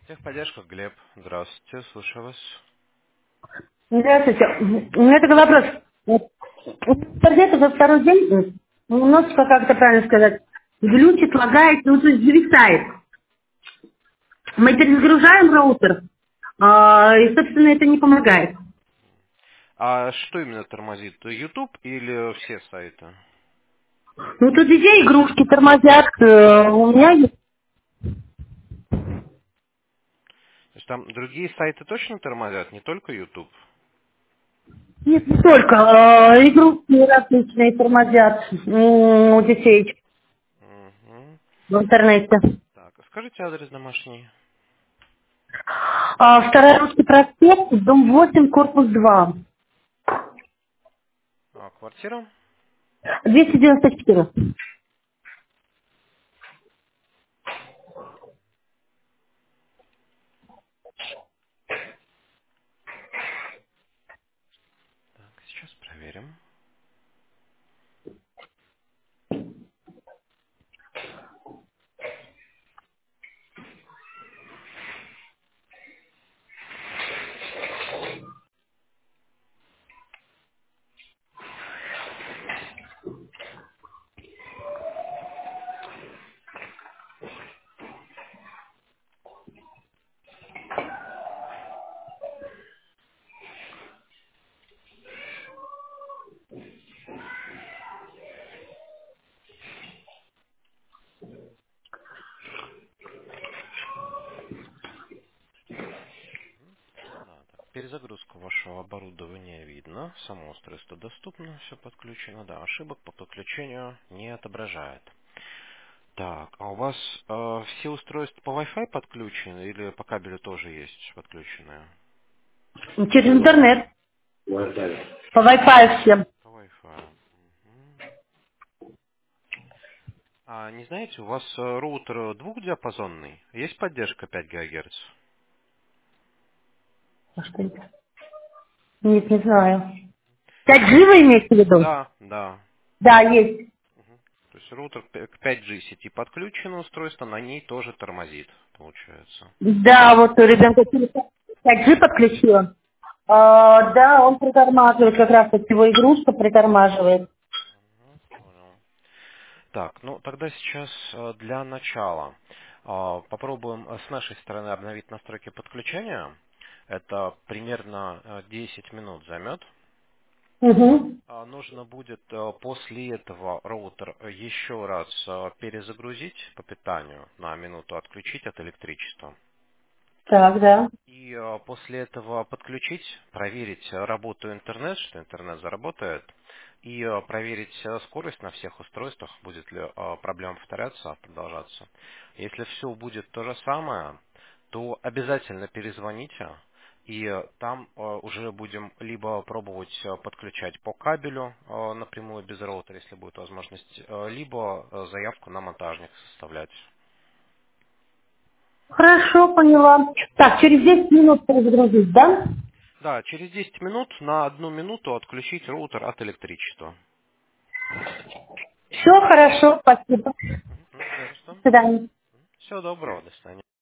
Техподдержка, Глеб. Здравствуйте, слушаю вас. Здравствуйте. У меня такой вопрос. Вот, интернет уже второй день, немножечко, как это правильно сказать, глючит, лагает, ну, то есть зависает. Мы перезагружаем роутер, и, собственно, это не помогает. А что именно тормозит? YouTube или все сайты? Ну, тут везде игрушки тормозят, у меня есть. То есть там другие сайты точно тормозят, не только YouTube? Нет, не только, игрушки различные тормозят у детей Мгм. в интернете. Так, а скажите адрес домашний. Второй русский проспект, дом 8, корпус 2, А, квартира? 294. Так, сейчас проверим. Да, так, перезагрузку вашего оборудования видно. Само устройство доступно, все подключено. Да, ошибок по подключению не отображает. Так, а у вас все устройства по Wi-Fi подключены или по кабелю тоже есть подключенные? Через интернет. По Wi-Fi всем. По Wi-Fi. Мгм. А не знаете, у вас роутер двухдиапазонный? Есть поддержка 5 ГГц? А что это? Нет, не знаю. 5G вы имеете в виду? Да, да. Да, есть. То есть роутер к 5G сети подключено устройство, на ней тоже тормозит, получается. Да, вот у ребенка телефон 5G подключила. Да, он притормаживает, как раз вот его игрушка притормаживает. Понял. Так, ну тогда сейчас для начала попробуем с нашей стороны обновить настройки подключения. Это примерно 10 минут займет. Угу. Нужно будет после этого роутер еще раз перезагрузить по питанию на минуту, отключить от электричества. Так, да. И после этого подключить, проверить работу интернет, что интернет заработает, и проверить скорость на всех устройствах, будет ли проблема повторяться, продолжаться. Если все будет то же самое, то обязательно перезвоните, и там уже будем либо пробовать подключать по кабелю напрямую без роутера, если будет возможность, либо заявку на монтажник составлять. Хорошо, поняла. Так, через 10 минут перезагрузить, да? Да, через 10 минут на 1 минуту отключить роутер от электричества. Все хорошо, спасибо. Не за что. До свидания. Всего доброго, до свидания.